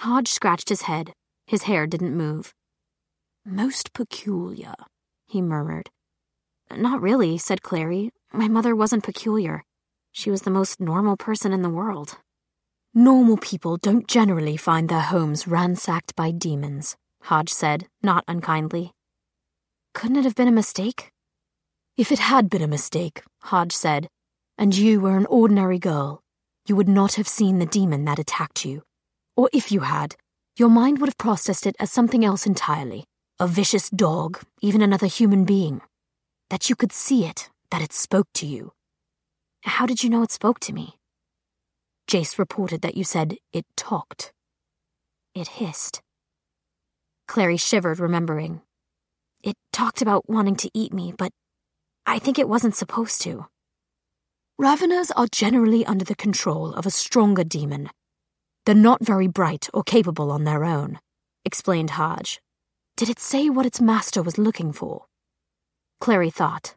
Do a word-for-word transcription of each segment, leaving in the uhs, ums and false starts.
Hodge scratched his head. His hair didn't move. "Most peculiar," he murmured. "Not really," said Clary. "My mother wasn't peculiar. She was the most normal person in the world." "Normal people don't generally find their homes ransacked by demons," Hodge said, not unkindly. "Couldn't it have been a mistake?" "If it had been a mistake," Hodge said, "and you were an ordinary girl, you would not have seen the demon that attacked you. Or if you had, your mind would have processed it as something else entirely. A vicious dog, even another human being. That you could see it, that it spoke to you." "How did you know it spoke to me?" "Jace reported that you said it talked." "It hissed." Clary shivered, remembering. "It talked about wanting to eat me, but I think it wasn't supposed to." "Raveners are generally under the control of a stronger demon. They're not very bright or capable on their own," explained Hodge. "Did it say what its master was looking for?" Clary thought.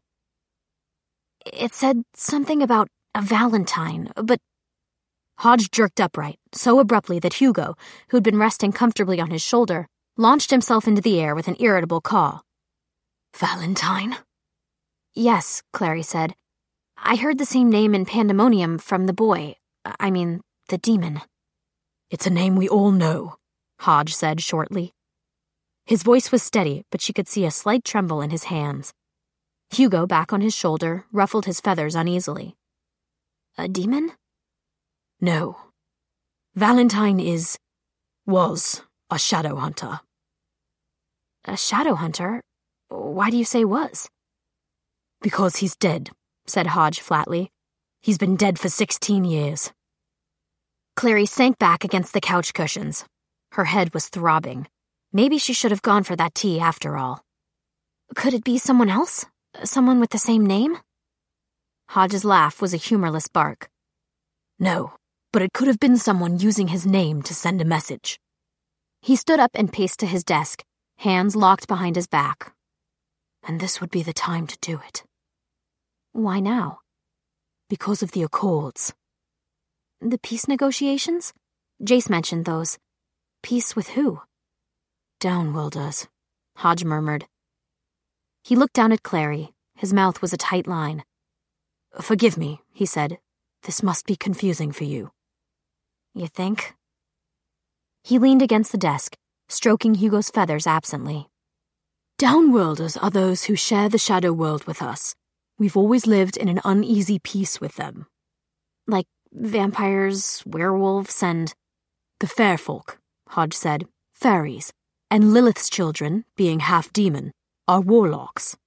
"It said something about a valentine, but—" Hodge jerked upright, so abruptly that Hugo, who'd been resting comfortably on his shoulder, launched himself into the air with an irritable caw. "Valentine?" "Yes," Clary said. "I heard the same name in Pandemonium from the boy. I mean, the demon." "It's a name we all know," Hodge said shortly. His voice was steady, but she could see a slight tremble in his hands. Hugo, back on his shoulder, ruffled his feathers uneasily. "A demon?" "No. Valentine is, was, a shadow hunter." "A shadow hunter? Why do you say was?" "Because he's dead," said Hodge flatly. "He's been dead for sixteen years. Clary sank back against the couch cushions. Her head was throbbing. Maybe she should have gone for that tea after all. "Could it be someone else? Someone with the same name?" Hodge's laugh was a humorless bark. "No, but it could have been someone using his name to send a message." He stood up and paced to his desk, hands locked behind his back. "And this would be the time to do it." "Why now?" "Because of the Accords." "The peace negotiations? Jace mentioned those. Peace with who?" "Downworlders," Hodge murmured. He looked down at Clary. His mouth was a tight line. "Forgive me," he said. "This must be confusing for you." "You think?" He leaned against the desk, stroking Hugo's feathers absently. "Downworlders are those who share the shadow world with us. We've always lived in an uneasy peace with them." "Like vampires, werewolves, and—" "The fair folk," Hodge said. "Fairies. And Lilith's children, being half-demon, are warlocks."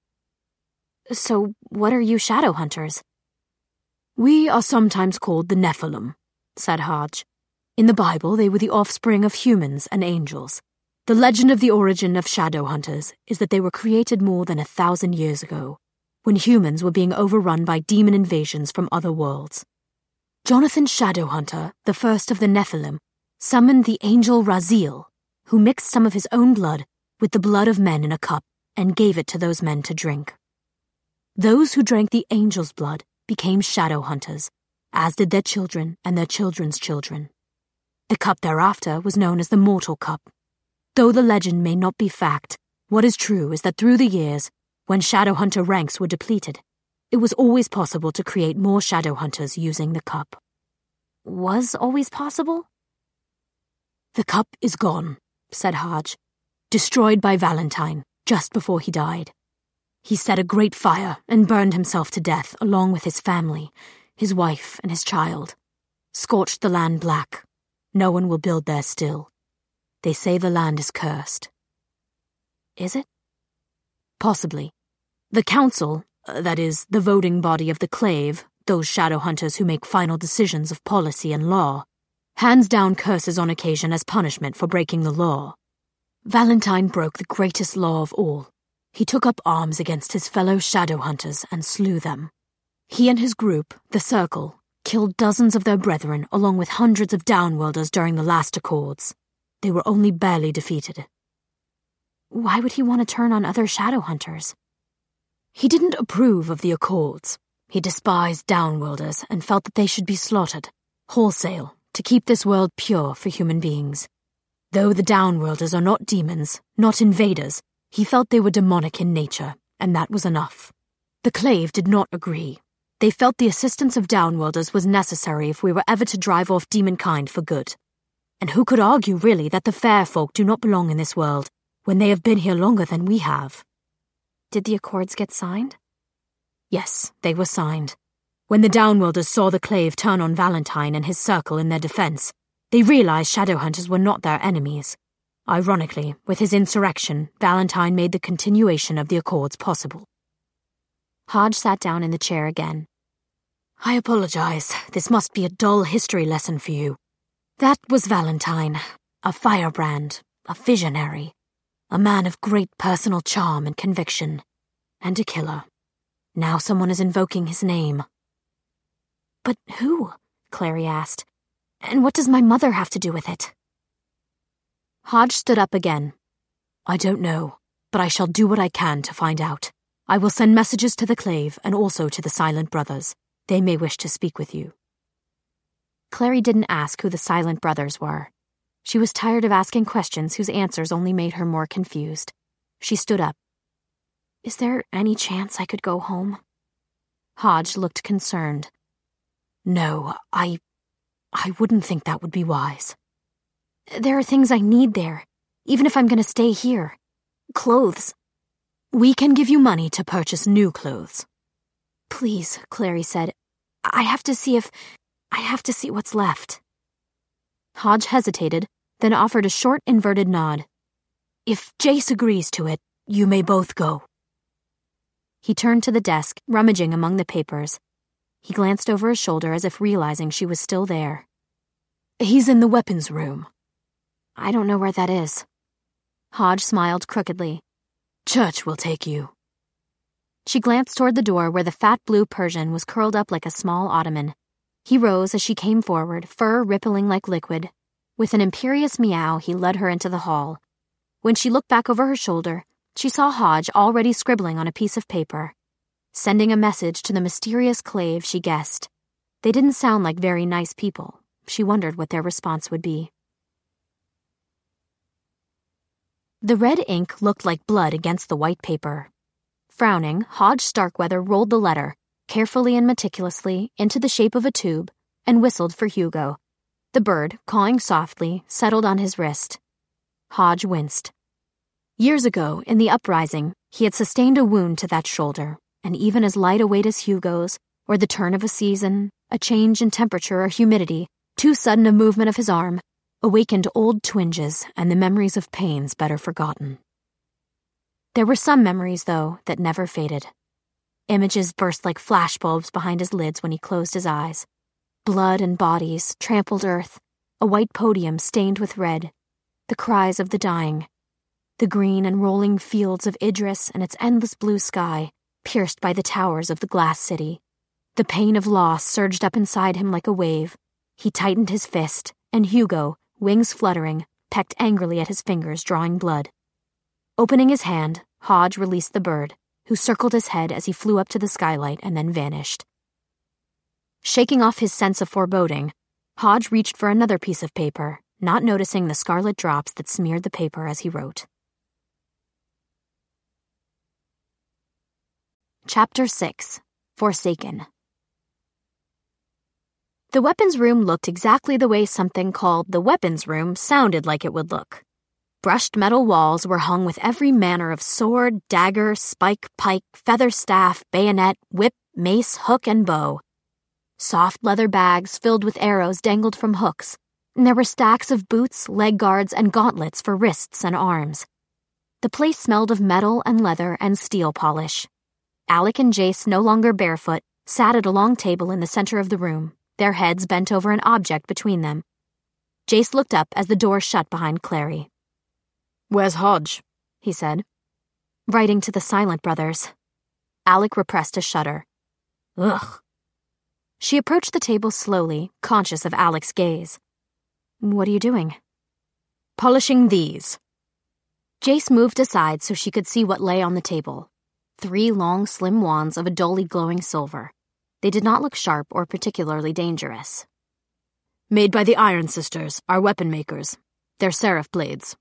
"So what are you shadow hunters?" "We are sometimes called the Nephilim," said Hodge. "In the Bible, they were the offspring of humans and angels. The legend of the origin of shadow hunters is that they were created more than a thousand years ago, when humans were being overrun by demon invasions from other worlds. Jonathan Shadowhunter, the first of the Nephilim, summoned the angel Raziel, who mixed some of his own blood with the blood of men in a cup and gave it to those men to drink. Those who drank the angel's blood became shadow hunters, as did their children and their children's children. The cup thereafter was known as the Mortal Cup. Though the legend may not be fact, what is true is that through the years, when shadow hunter ranks were depleted, it was always possible to create more shadow hunters using the cup." "Was always possible?" "The cup is gone," said Hodge, "destroyed by Valentine just before he died. He set a great fire and burned himself to death along with his family, his wife and his child. Scorched the land black. No one will build there still. They say the land is cursed." "Is it?" "Possibly. The council, that is, the voting body of the Clave, those shadow hunters who make final decisions of policy and law, hands down curses on occasion as punishment for breaking the law. Valentine broke the greatest law of all. He took up arms against his fellow shadow hunters and slew them. He and his group, the Circle, killed dozens of their brethren along with hundreds of Downworlders during the last Accords. They were only barely defeated." "Why would he want to turn on other shadow hunters?" "He didn't approve of the Accords. He despised Downworlders and felt that they should be slaughtered, wholesale, to keep this world pure for human beings. Though the Downworlders are not demons, not invaders, he felt they were demonic in nature, and that was enough. The Clave did not agree. They felt the assistance of Downworlders was necessary if we were ever to drive off demonkind for good. And who could argue, really, that the fair folk do not belong in this world, when they have been here longer than we have? Did the Accords get signed? Yes, they were signed. When the Downworlders saw the Clave turn on Valentine and his circle in their defense, they realized Shadowhunters were not their enemies. Ironically, with his insurrection, Valentine made the continuation of the Accords possible. Hodge sat down in the chair again. I apologize. This must be a dull history lesson for you. That was Valentine, a firebrand, a visionary, a man of great personal charm and conviction, and a killer. Now someone is invoking his name. But who? Clary asked. And what does my mother have to do with it? Hodge stood up again. I don't know, but I shall do what I can to find out. I will send messages to the Clave and also to the Silent Brothers. They may wish to speak with you. Clary didn't ask who the Silent Brothers were. She was tired of asking questions whose answers only made her more confused. She stood up. Is there any chance I could go home? Hodge looked concerned. No, I... I wouldn't think that would be wise. There are things I need there, even if I'm going to stay here. Clothes. We can give you money to purchase new clothes. Please, Clary said. I have to see if... I have to see what's left. Hodge hesitated, then offered a short inverted nod. If Jace agrees to it, you may both go. He turned to the desk, rummaging among the papers. He glanced over his shoulder as if realizing she was still there. He's in the weapons room. I don't know where that is. Hodge smiled crookedly. Church will take you. She glanced toward the door where the fat blue Persian was curled up like a small ottoman. He rose as she came forward, fur rippling like liquid. With an imperious meow, he led her into the hall. When she looked back over her shoulder, she saw Hodge already scribbling on a piece of paper, sending a message to the mysterious Clave she guessed. They didn't sound like very nice people. She wondered what their response would be. The red ink looked like blood against the white paper. Frowning, Hodge Starkweather rolled the letter, carefully and meticulously, into the shape of a tube, and whistled for Hugo. The bird, cawing softly, settled on his wrist. Hodge winced. Years ago, in the uprising, he had sustained a wound to that shoulder, and even as light a weight as Hugo's, or the turn of a season, a change in temperature or humidity, too sudden a movement of his arm, awakened old twinges and the memories of pains better forgotten. There were some memories, though, that never faded. Images burst like flashbulbs behind his lids when he closed his eyes. Blood and bodies, trampled earth, a white podium stained with red, the cries of the dying, the green and rolling fields of Idris and its endless blue sky, pierced by the towers of the glass city. The pain of loss surged up inside him like a wave. He tightened his fist, and Hugo, wings fluttering, pecked angrily at his fingers, drawing blood. Opening his hand, Hodge released the bird, who circled his head as he flew up to the skylight and then vanished. Shaking off his sense of foreboding, Hodge reached for another piece of paper, not noticing the scarlet drops that smeared the paper as he wrote. Chapter six. Forsaken. The weapons room looked exactly the way something called the weapons room sounded like it would look. Brushed metal walls were hung with every manner of sword, dagger, spike, pike, feather staff, bayonet, whip, mace, hook, and bow. Soft leather bags filled with arrows dangled from hooks, and there were stacks of boots, leg guards, and gauntlets for wrists and arms. The place smelled of metal and leather and steel polish. Alec and Jace, no longer barefoot, sat at a long table in the center of the room, their heads bent over an object between them. Jace looked up as the door shut behind Clary. "Where's Hodge?" he said. "Writing to the Silent Brothers." Alec repressed a shudder. Ugh. She approached the table slowly, conscious of Alec's gaze. "What are you doing?" "Polishing these." Jace moved aside so she could see what lay on the table. Three long, slim wands of a dully glowing silver. They did not look sharp or particularly dangerous. "Made by the Iron Sisters, our weapon makers. They're seraph blades.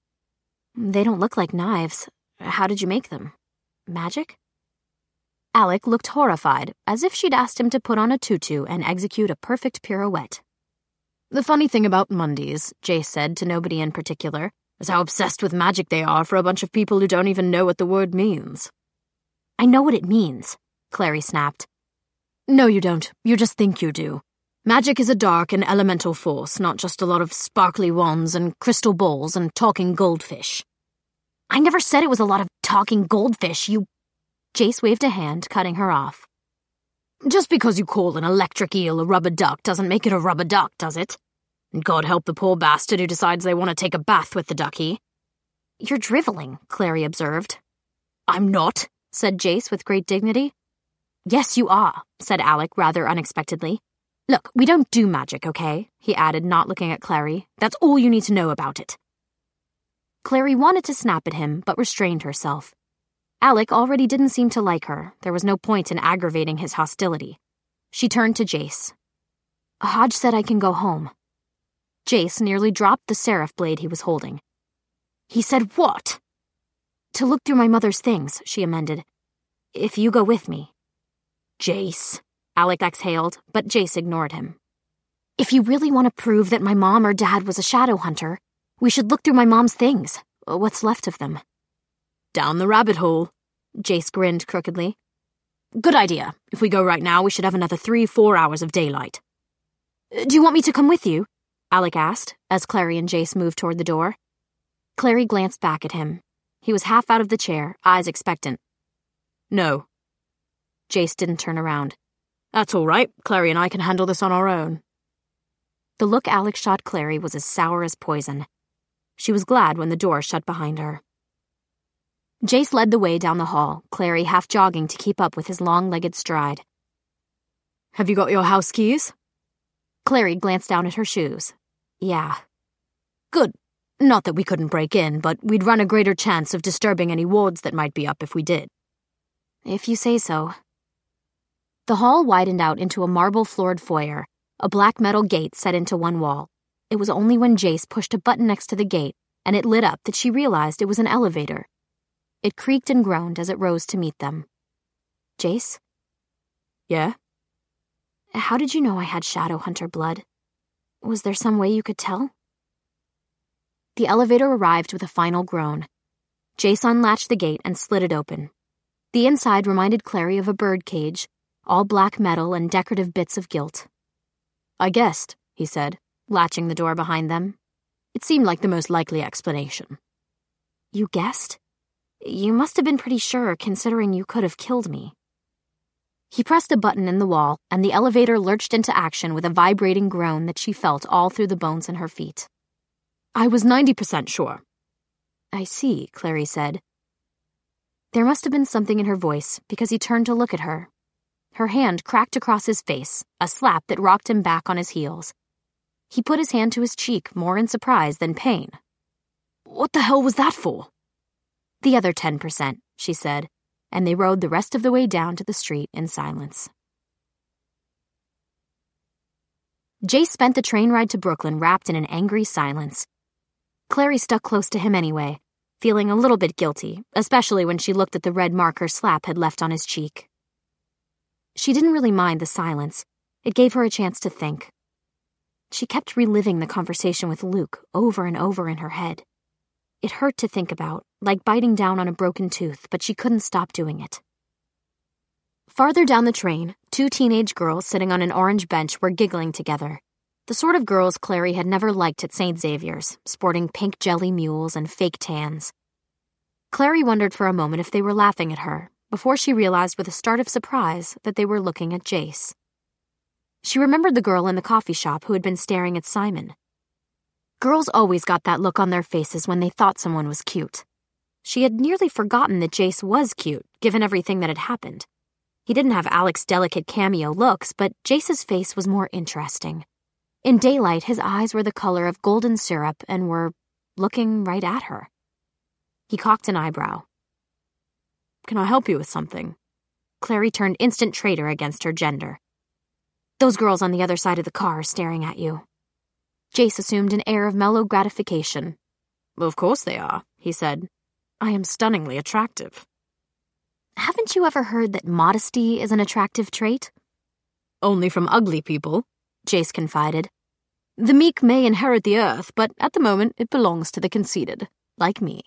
They don't look like knives. How did you make them? Magic? Alec looked horrified, as if she'd asked him to put on a tutu and execute a perfect pirouette. The funny thing about Mundies, Jace said to nobody in particular, is how obsessed with magic they are for a bunch of people who don't even know what the word means. I know what it means, Clary snapped. No, you don't. You just think you do. Magic is a dark and elemental force, not just a lot of sparkly wands and crystal balls and talking goldfish. I never said it was a lot of talking goldfish, you... Jace waved a hand, cutting her off. Just because you call an electric eel a rubber duck doesn't make it a rubber duck, does it? And God help the poor bastard who decides they want to take a bath with the ducky. You're driveling, Clary observed. I'm not, said Jace with great dignity. Yes, you are, said Alec rather unexpectedly. Look, we don't do magic, okay? He added, not looking at Clary. That's all you need to know about it. Clary wanted to snap at him, but restrained herself. Alec already didn't seem to like her. There was no point in aggravating his hostility. She turned to Jace. Hodge said I can go home. Jace nearly dropped the seraph blade he was holding. He said what? To look through my mother's things, she amended. If you go with me. Jace, Alec exhaled, but Jace ignored him. If you really want to prove that my mom or dad was a shadow hunter, we should look through my mom's things. What's left of them? Down the rabbit hole, Jace grinned crookedly. Good idea. If we go right now, we should have another three, four hours of daylight. Do you want me to come with you? Alec asked, as Clary and Jace moved toward the door. Clary glanced back at him. He was half out of the chair, eyes expectant. No. Jace didn't turn around. That's all right. Clary and I can handle this on our own. The look Alec shot Clary was as sour as poison. She was glad when the door shut behind her. Jace led the way down the hall, Clary half jogging to keep up with his long-legged stride. Have you got your house keys? Clary glanced down at her shoes. Yeah. Good. Not that we couldn't break in, but we'd run a greater chance of disturbing any wards that might be up if we did. If you say so. The hall widened out into a marble-floored foyer, a black metal gate set into one wall. It was only when Jace pushed a button next to the gate and it lit up that she realized it was an elevator. It creaked and groaned as it rose to meet them. Jace? Yeah? How did you know I had shadow hunter blood? Was there some way you could tell? The elevator arrived with a final groan. Jace unlatched the gate and slid it open. The inside reminded Clary of a bird cage, all black metal and decorative bits of gilt. I guessed, he said, latching the door behind them. It seemed like the most likely explanation. You guessed? You must have been pretty sure, considering you could have killed me. He pressed a button in the wall, and the elevator lurched into action with a vibrating groan that she felt all through the bones in her feet. I was ninety percent sure. I see, Clary said. There must have been something in her voice, because he turned to look at her. Her hand cracked across his face, a slap that rocked him back on his heels. He put his hand to his cheek, more in surprise than pain. What the hell was that for? The other ten percent, she said, and they rode the rest of the way down to the street in silence. Jace spent the train ride to Brooklyn wrapped in an angry silence. Clary stuck close to him anyway, feeling a little bit guilty, especially when she looked at the red mark her slap had left on his cheek. She didn't really mind the silence. It gave her a chance to think. She kept reliving the conversation with Luke over and over in her head. It hurt to think about, like biting down on a broken tooth, but she couldn't stop doing it. Farther down the train, two teenage girls sitting on an orange bench were giggling together. The sort of girls Clary had never liked at Saint Xavier's, sporting pink jelly mules and fake tans. Clary wondered for a moment if they were laughing at her, before she realized with a start of surprise that they were looking at Jace. She remembered the girl in the coffee shop who had been staring at Simon. Girls always got that look on their faces when they thought someone was cute. She had nearly forgotten that Jace was cute, given everything that had happened. He didn't have Alec's delicate cameo looks, but Jace's face was more interesting. In daylight, his eyes were the color of golden syrup and were looking right at her. He cocked an eyebrow. Can I help you with something? Clary turned instant traitor against her gender. Those girls on the other side of the car are staring at you. Jace assumed an air of mellow gratification. Of course they are, he said. I am stunningly attractive. Haven't you ever heard that modesty is an attractive trait? Only from ugly people, Jace confided. The meek may inherit the earth, but at the moment it belongs to the conceited, like me.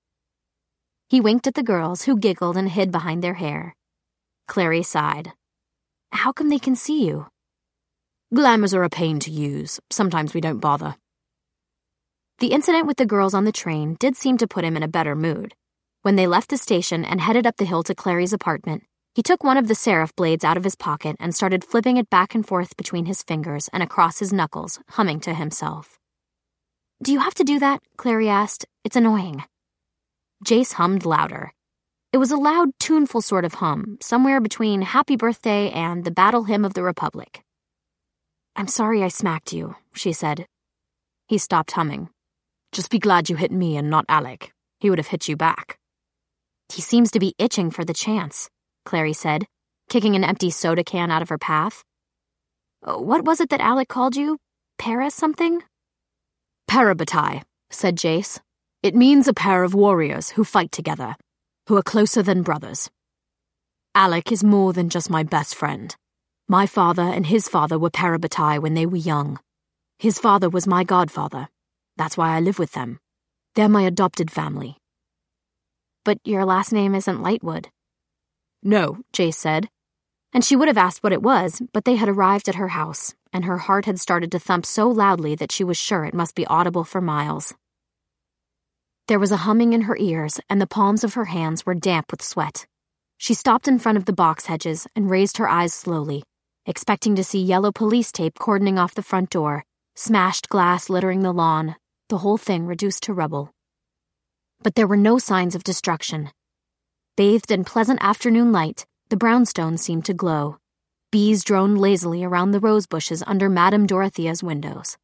He winked at the girls, who giggled and hid behind their hair. Clary sighed. How come they can see you? Glamours are a pain to use. Sometimes we don't bother. The incident with the girls on the train did seem to put him in a better mood. When they left the station and headed up the hill to Clary's apartment, he took one of the seraph blades out of his pocket and started flipping it back and forth between his fingers and across his knuckles, humming to himself. Do you have to do that? Clary asked. It's annoying. Jace hummed louder. It was a loud, tuneful sort of hum, somewhere between Happy Birthday and the Battle Hymn of the Republic. I'm sorry I smacked you, she said. He stopped humming. Just be glad you hit me and not Alec. He would have hit you back. He seems to be itching for the chance, Clary said, kicking an empty soda can out of her path. What was it that Alec called you? Para something? Parabatai, said Jace. It means a pair of warriors who fight together, who are closer than brothers. Alec is more than just my best friend. My father and his father were Parabatai when they were young. His father was my godfather. That's why I live with them. They're my adopted family. But your last name isn't Lightwood. No, Jace said. And she would have asked what it was, but they had arrived at her house, and her heart had started to thump so loudly that she was sure it must be audible for miles. There was a humming in her ears, and the palms of her hands were damp with sweat. She stopped in front of the box hedges and raised her eyes slowly, expecting to see yellow police tape cordoning off the front door, smashed glass littering the lawn, the whole thing reduced to rubble. But there were no signs of destruction. Bathed in pleasant afternoon light, the brownstones seemed to glow. Bees droned lazily around the rose bushes under Madame Dorothea's windows.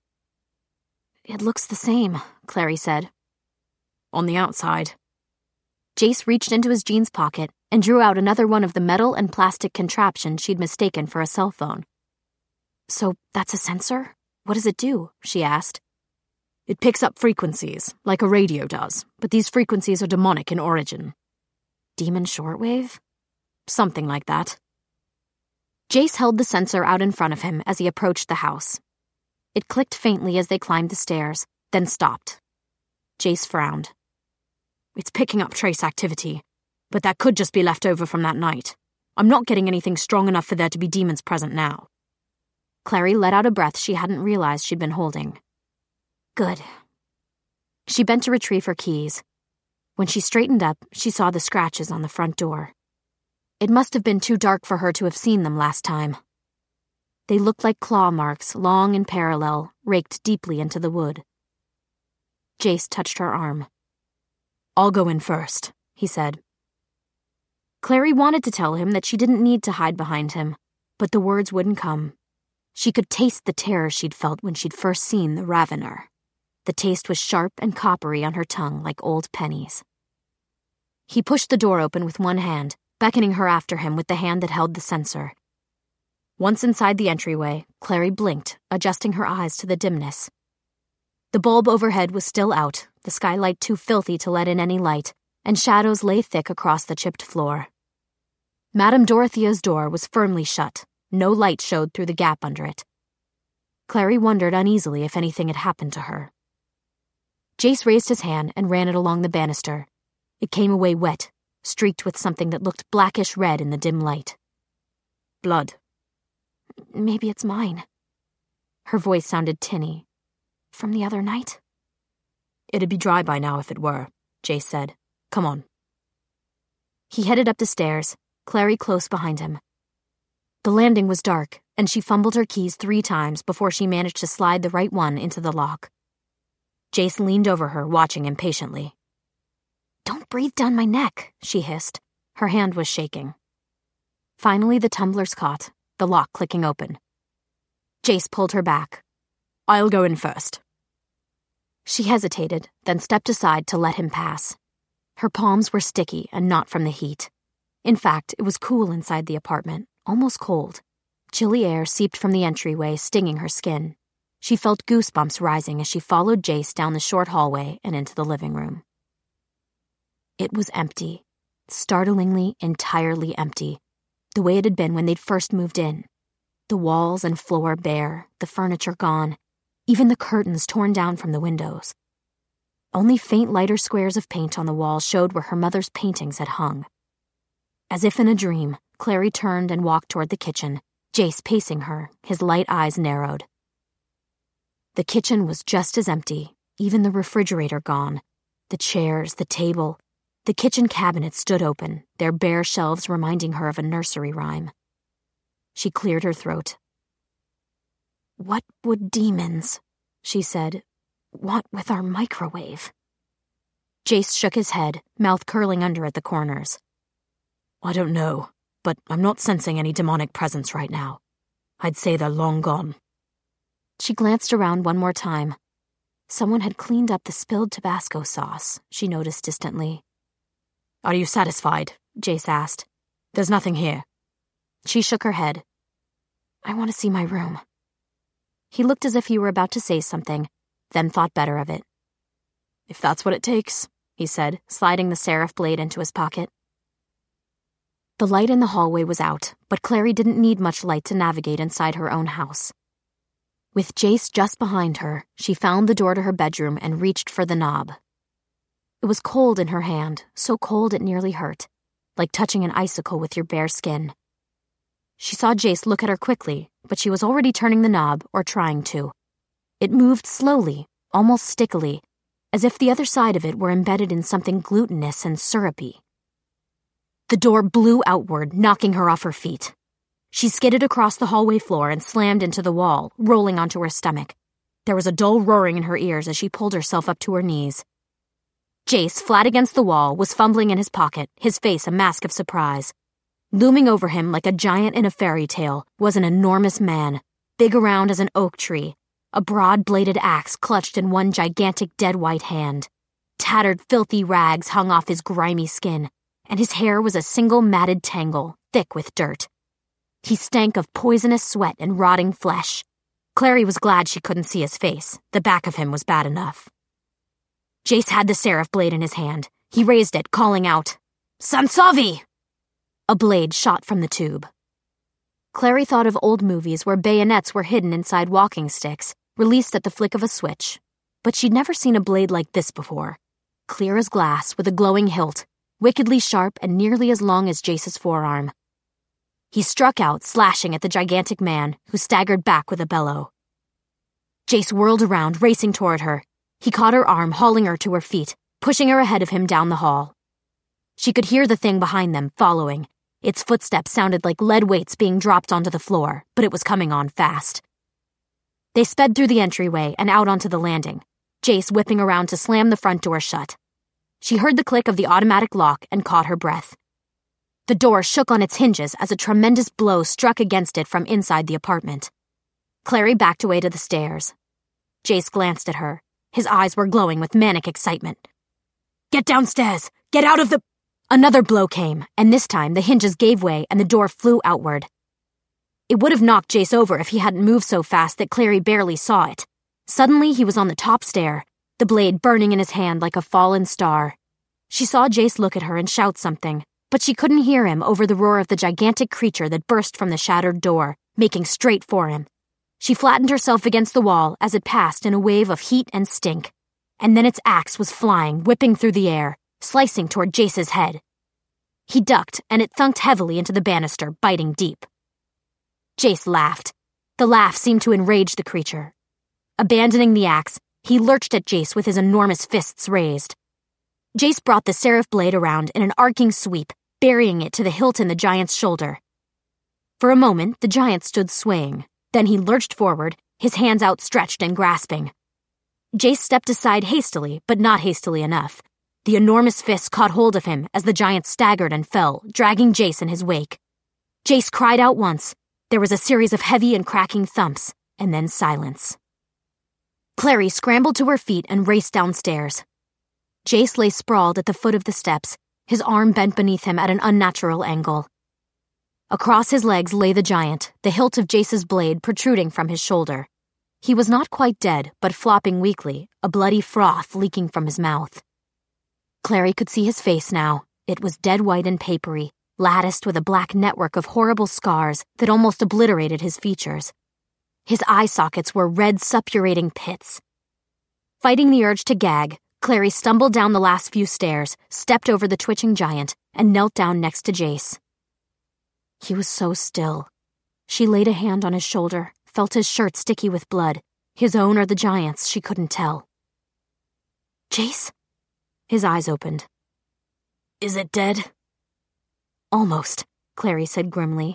It looks the same, Clary said. On the outside. Jace reached into his jeans pocket and drew out another one of the metal and plastic contraptions she'd mistaken for a cell phone. So that's a sensor? What does it do? She asked. It picks up frequencies, like a radio does, but these frequencies are demonic in origin. Demon shortwave? Something like that. Jace held the sensor out in front of him as he approached the house. It clicked faintly as they climbed the stairs, then stopped. Jace frowned. It's picking up trace activity, but that could just be left over from that night. I'm not getting anything strong enough for there to be demons present now. Clary let out a breath she hadn't realized she'd been holding. Good. She bent to retrieve her keys. When she straightened up, she saw the scratches on the front door. It must have been too dark for her to have seen them last time. They looked like claw marks, long and parallel, raked deeply into the wood. Jace touched her arm. I'll go in first, he said. Clary wanted to tell him that she didn't need to hide behind him, but the words wouldn't come. She could taste the terror she'd felt when she'd first seen the Ravener. The taste was sharp and coppery on her tongue like old pennies. He pushed the door open with one hand, beckoning her after him with the hand that held the sensor. Once inside the entryway, Clary blinked, adjusting her eyes to the dimness. The bulb overhead was still out, the skylight too filthy to let in any light, and shadows lay thick across the chipped floor. Madame Dorothea's door was firmly shut. No light showed through the gap under it. Clary wondered uneasily if anything had happened to her. Jace raised his hand and ran it along the banister. It came away wet, streaked with something that looked blackish red in the dim light. Blood. Maybe it's mine. Her voice sounded tinny. From the other night? It'd be dry by now if it were, Jace said. Come on. He headed up the stairs, Clary close behind him. The landing was dark, and she fumbled her keys three times before she managed to slide the right one into the lock. Jace leaned over her, watching impatiently. Don't breathe down my neck, she hissed. Her hand was shaking. Finally, the tumblers caught, the lock clicking open. Jace pulled her back. I'll go in first. She hesitated, then stepped aside to let him pass. Her palms were sticky and not from the heat. In fact, it was cool inside the apartment, almost cold. Chilly air seeped from the entryway, stinging her skin. She felt goosebumps rising as she followed Jace down the short hallway and into the living room. It was empty, startlingly, entirely empty, the way it had been when they'd first moved in. The walls and floor bare, the furniture gone, even the curtains torn down from the windows. Only faint lighter squares of paint on the wall showed where her mother's paintings had hung. As if in a dream, Clary turned and walked toward the kitchen, Jace pacing her, his light eyes narrowed. The kitchen was just as empty, even the refrigerator gone. The chairs, the table, the kitchen cabinet stood open, their bare shelves reminding her of a nursery rhyme. She cleared her throat. "What would demons," she said, "want with our microwave?" Jace shook his head, mouth curling under at the corners. "I don't know, but I'm not sensing any demonic presence right now. I'd say they're long gone." She glanced around one more time. Someone had cleaned up the spilled Tabasco sauce, she noticed distantly. "Are you satisfied?" Jace asked. "There's nothing here." She shook her head. "I want to see my room." He looked as if he were about to say something, then thought better of it. "If that's what it takes," he said, sliding the seraph blade into his pocket. The light in the hallway was out, but Clary didn't need much light to navigate inside her own house. With Jace just behind her, she found the door to her bedroom and reached for the knob. It was cold in her hand, so cold it nearly hurt, like touching an icicle with your bare skin. She saw Jace look at her quickly, but she was already turning the knob, or trying to. It moved slowly, almost stickily, as if the other side of it were embedded in something glutinous and syrupy. The door blew outward, knocking her off her feet. She skidded across the hallway floor and slammed into the wall, rolling onto her stomach. There was a dull roaring in her ears as she pulled herself up to her knees. Jace, flat against the wall, was fumbling in his pocket, his face a mask of surprise. Looming over him like a giant in a fairy tale was an enormous man, big around as an oak tree, a broad-bladed axe clutched in one gigantic dead white hand. Tattered, filthy rags hung off his grimy skin, and his hair was a single matted tangle, thick with dirt. He stank of poisonous sweat and rotting flesh. Clary was glad she couldn't see his face. The back of him was bad enough. Jace had the seraph blade in his hand. He raised it, calling out, "Sansavi!" A blade shot from the tube. Clary thought of old movies where bayonets were hidden inside walking sticks, released at the flick of a switch. But she'd never seen a blade like this before. Clear as glass, with a glowing hilt, wickedly sharp and nearly as long as Jace's forearm. He struck out, slashing at the gigantic man, who staggered back with a bellow. Jace whirled around, racing toward her. He caught her arm, hauling her to her feet, pushing her ahead of him down the hall. She could hear the thing behind them, following. Its footsteps sounded like lead weights being dropped onto the floor, but it was coming on fast. They sped through the entryway and out onto the landing, Jace whipping around to slam the front door shut. She heard the click of the automatic lock and caught her breath. The door shook on its hinges as a tremendous blow struck against it from inside the apartment. Clary backed away to the stairs. Jace glanced at her. His eyes were glowing with manic excitement. "Get downstairs! Get out of the—" Another blow came, and this time the hinges gave way and the door flew outward. It would have knocked Jace over if he hadn't moved so fast that Clary barely saw it. Suddenly he was on the top stair, the blade burning in his hand like a fallen star. She saw Jace look at her and shout something, but she couldn't hear him over the roar of the gigantic creature that burst from the shattered door, making straight for him. She flattened herself against the wall as it passed in a wave of heat and stink, and then its axe was flying, whipping through the air, slicing toward Jace's head. He ducked, and it thunked heavily into the banister, biting deep. Jace laughed. The laugh seemed to enrage the creature. Abandoning the axe, he lurched at Jace with his enormous fists raised. Jace brought the seraph blade around in an arcing sweep, burying it to the hilt in the giant's shoulder. For a moment, the giant stood swaying. Then he lurched forward, his hands outstretched and grasping. Jace stepped aside hastily, but not hastily enough. The enormous fist caught hold of him as the giant staggered and fell, dragging Jace in his wake. Jace cried out once. There was a series of heavy and cracking thumps, and then silence. Clary scrambled to her feet and raced downstairs. Jace lay sprawled at the foot of the steps, his arm bent beneath him at an unnatural angle. Across his legs lay the giant, the hilt of Jace's blade protruding from his shoulder. He was not quite dead, but flopping weakly, a bloody froth leaking from his mouth. Clary could see his face now. It was dead white and papery, latticed with a black network of horrible scars that almost obliterated his features. His eye sockets were red suppurating pits. Fighting the urge to gag, Clary stumbled down the last few stairs, stepped over the twitching giant, and knelt down next to Jace. He was so still. She laid a hand on his shoulder, felt his shirt sticky with blood, his own or the giant's, she couldn't tell. Jace? His eyes opened. Is it dead? Almost, Clary said grimly.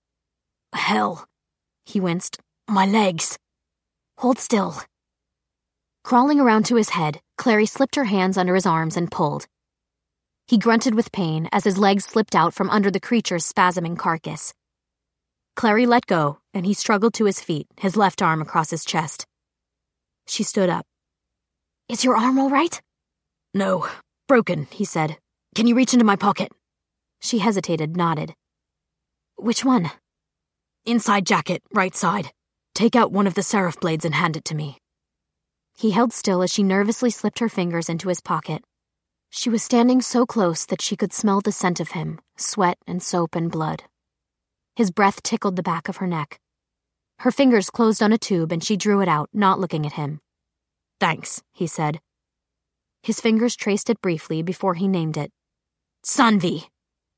Hell, he winced. My legs. Hold still. Crawling around to his head, Clary slipped her hands under his arms and pulled. He grunted with pain as his legs slipped out from under the creature's spasming carcass. Clary let go, and he struggled to his feet, his left arm across his chest. She stood up. Is your arm all right? No, broken, he said. Can you reach into my pocket? She hesitated, nodded. Which one? Inside jacket, right side. Take out one of the seraph blades and hand it to me. He held still as she nervously slipped her fingers into his pocket. She was standing so close that she could smell the scent of him, sweat and soap and blood. His breath tickled the back of her neck. Her fingers closed on a tube and she drew it out, not looking at him. Thanks, he said. His fingers traced it briefly before he named it. Sanvi.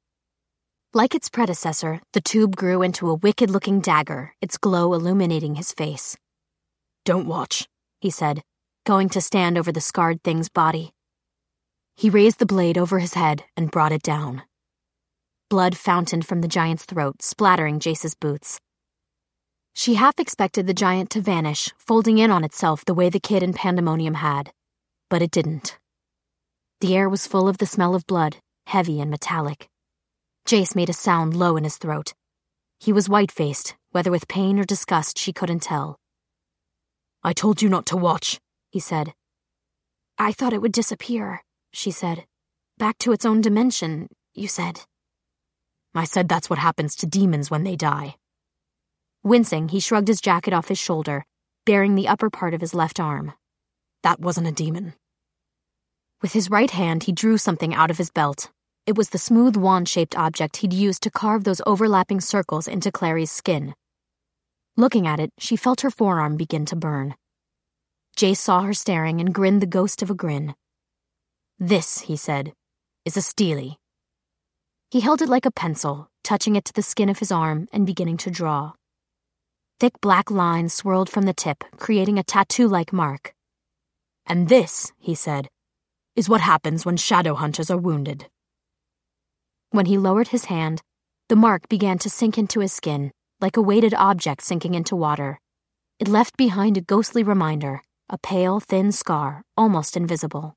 Like its predecessor, the tube grew into a wicked-looking dagger, its glow illuminating his face. Don't watch, he said, going to stand over the scarred thing's body. He raised the blade over his head and brought it down. Blood fountained from the giant's throat, splattering Jace's boots. She half expected the giant to vanish, folding in on itself the way the kid in Pandemonium had. But it didn't. The air was full of the smell of blood, heavy and metallic. Jace made a sound low in his throat. He was white-faced, whether with pain or disgust she couldn't tell. I told you not to watch, he said. I thought it would disappear, she said. Back to its own dimension, you said. I said that's what happens to demons when they die. Wincing, he shrugged his jacket off his shoulder, baring the upper part of his left arm. That wasn't a demon. With his right hand, he drew something out of his belt. It was the smooth wand-shaped object he'd used to carve those overlapping circles into Clary's skin. Looking at it, she felt her forearm begin to burn. Jace saw her staring and grinned the ghost of a grin. This, he said, is a steely. He held it like a pencil, touching it to the skin of his arm and beginning to draw. Thick black lines swirled from the tip, creating a tattoo-like mark. And this, he said, is what happens when shadow hunters are wounded. When he lowered his hand, the mark began to sink into his skin, like a weighted object sinking into water. It left behind a ghostly reminder, a pale, thin scar, almost invisible.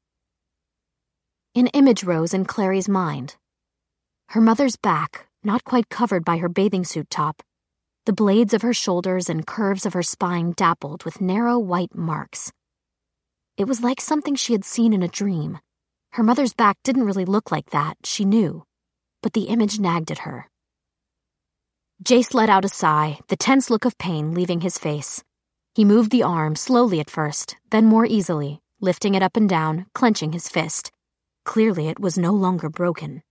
An image rose in Clary's mind. Her mother's back, not quite covered by her bathing suit top, the blades of her shoulders and curves of her spine dappled with narrow white marks. It was like something she had seen in a dream. Her mother's back didn't really look like that, she knew, but the image nagged at her. Jace let out a sigh, the tense look of pain leaving his face. He moved the arm, slowly at first, then more easily, lifting it up and down, clenching his fist. Clearly it was no longer broken.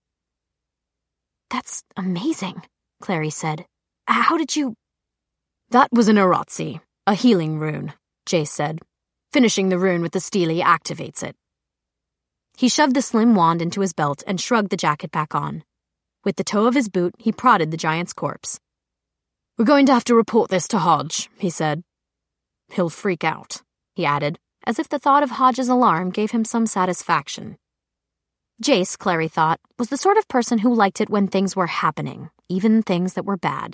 That's amazing, Clary said. How did you... That was an Oratzi, a healing rune, Jace said. Finishing the rune with the Steely activates it. He shoved the slim wand into his belt and shrugged the jacket back on. With the toe of his boot, he prodded the giant's corpse. We're going to have to report this to Hodge, he said. He'll freak out, he added, as if the thought of Hodge's alarm gave him some satisfaction. Jace, Clary thought, was the sort of person who liked it when things were happening, even things that were bad.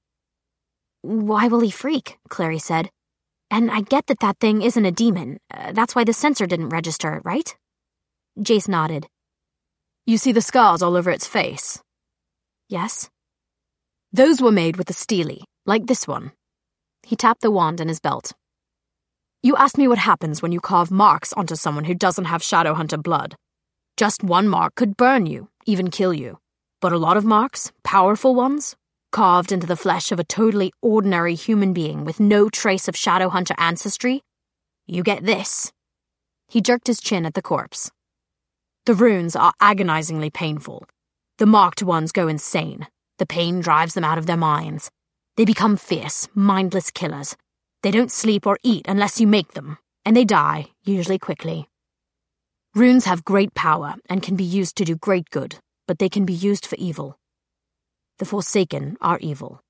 Why will he freak? Clary said. And I get that that thing isn't a demon. Uh, that's why the sensor didn't register it, right? Jace nodded. You see the scars all over its face? Yes. Those were made with the Steely, like this one. He tapped the wand in his belt. You asked me what happens when you carve marks onto someone who doesn't have Shadowhunter blood. Just one mark could burn you, even kill you. But a lot of marks, powerful ones, carved into the flesh of a totally ordinary human being with no trace of Shadowhunter ancestry, you get this. He jerked his chin at the corpse. The runes are agonizingly painful. The marked ones go insane. The pain drives them out of their minds. They become fierce, mindless killers. They don't sleep or eat unless you make them, and they die, usually quickly. Runes have great power and can be used to do great good, but they can be used for evil. The Forsaken are evil.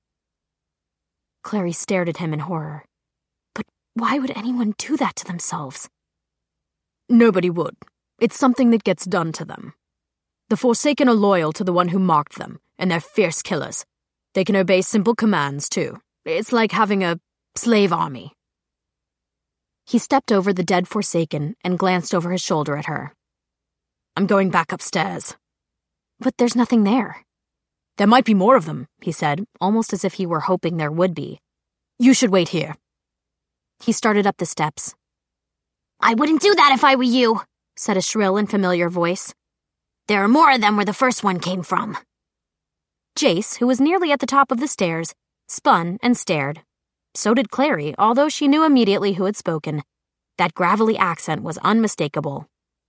Clary stared at him in horror. But why would anyone do that to themselves? Nobody would. It's something that gets done to them. The Forsaken are loyal to the one who marked them, and they're fierce killers. They can obey simple commands, too. It's like having a slave army. He stepped over the dead Forsaken and glanced over his shoulder at her. I'm going back upstairs. But there's nothing there. There might be more of them, he said, almost as if he were hoping there would be. You should wait here. He started up the steps. I wouldn't do that if I were you, said a shrill and familiar voice. There are more of them where the first one came from. Jace, who was nearly at the top of the stairs, spun and stared. So did Clary, although she knew immediately who had spoken. That gravelly accent was unmistakable.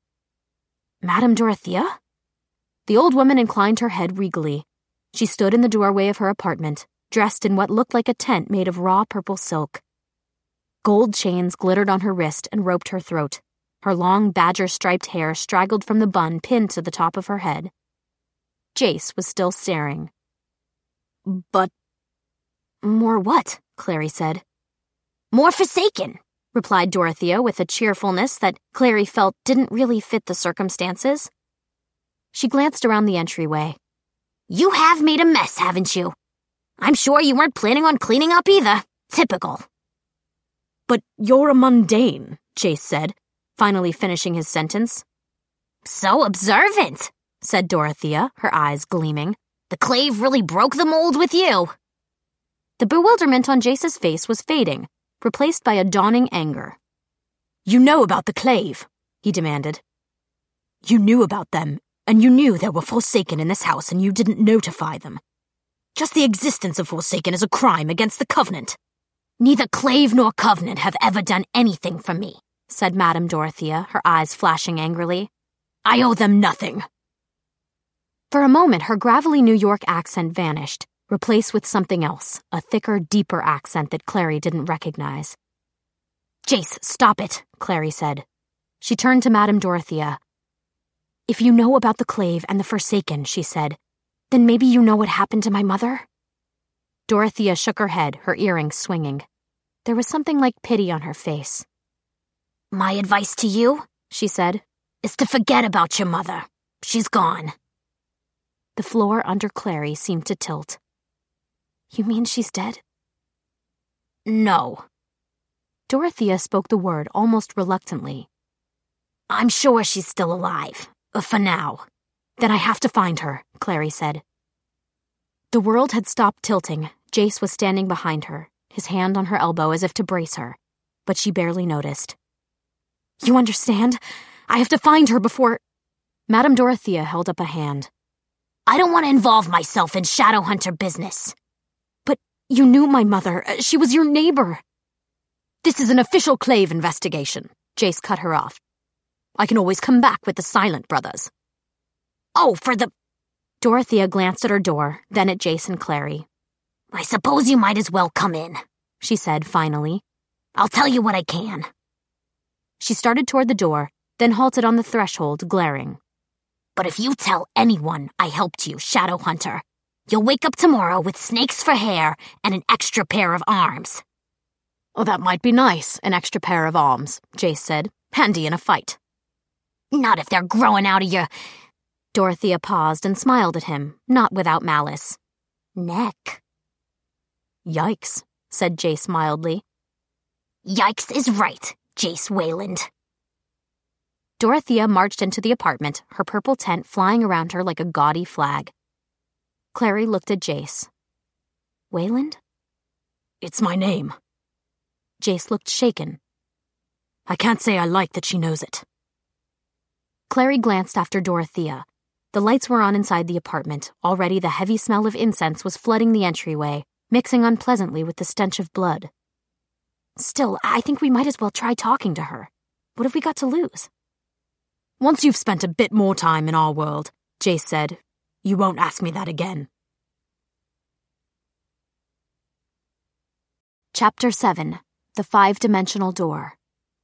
Madame Dorothea? The old woman inclined her head regally. She stood in the doorway of her apartment, dressed in what looked like a tent made of raw purple silk. Gold chains glittered on her wrist and roped her throat. Her long badger-striped hair straggled from the bun pinned to the top of her head. Jace was still staring. But... More what? Clary said. More Forsaken, replied Dorothea with a cheerfulness that Clary felt didn't really fit the circumstances. She glanced around the entryway. You have made a mess, haven't you? I'm sure you weren't planning on cleaning up either. Typical. But you're a mundane, Jace said, finally finishing his sentence. So observant, said Dorothea, her eyes gleaming. The clave really broke the mold with you. The bewilderment on Jace's face was fading, replaced by a dawning anger. You know about the clave, he demanded. You knew about them, and you knew there were Forsaken in this house, and you didn't notify them. Just the existence of Forsaken is a crime against the Covenant. Neither clave nor Covenant have ever done anything for me, said Madame Dorothea, her eyes flashing angrily. I owe them nothing. For a moment, her gravelly New York accent vanished, replaced with something else, a thicker, deeper accent that Clary didn't recognize. Jace, stop it, Clary said. She turned to Madame Dorothea. If you know about the clave and the Forsaken, she said, then maybe you know what happened to my mother? Dorothea shook her head, her earrings swinging. There was something like pity on her face. My advice to you, she said, is to forget about your mother. She's gone. The floor under Clary seemed to tilt. You mean she's dead? No. Dorothea spoke the word almost reluctantly. I'm sure she's still alive, for now. Then I have to find her, Clary said. The world had stopped tilting. Jace was standing behind her, his hand on her elbow as if to brace her, but she barely noticed. You understand? I have to find her before... Madame Dorothea held up a hand. I don't want to involve myself in Shadowhunter business. But you knew my mother. She was your neighbor. This is an official clave investigation, Jace cut her off. I can always come back with the Silent Brothers. Oh, for the... Dorothea glanced at her door, then at Jace and Clary. I suppose you might as well come in, she said finally. I'll tell you what I can. She started toward the door, then halted on the threshold, glaring. But if you tell anyone I helped you, Shadowhunter, you'll wake up tomorrow with snakes for hair and an extra pair of arms. Oh, that might be nice, an extra pair of arms, Jace said. Handy in a fight. Not if they're growing out of your... Dorothea paused and smiled at him, not without malice. Neck. Yikes, said Jace mildly. Yikes is right, Jace Wayland. Dorothea marched into the apartment, her purple tent flying around her like a gaudy flag. Clary looked at Jace. Wayland? It's my name. Jace looked shaken. I can't say I like that she knows it. Clary glanced after Dorothea. The lights were on inside the apartment. Already the heavy smell of incense was flooding the entryway, mixing unpleasantly with the stench of blood. Still, I think we might as well try talking to her. What have we got to lose? Once you've spent a bit more time in our world, Jace said, you won't ask me that again. Chapter seven. The Five-Dimensional Door.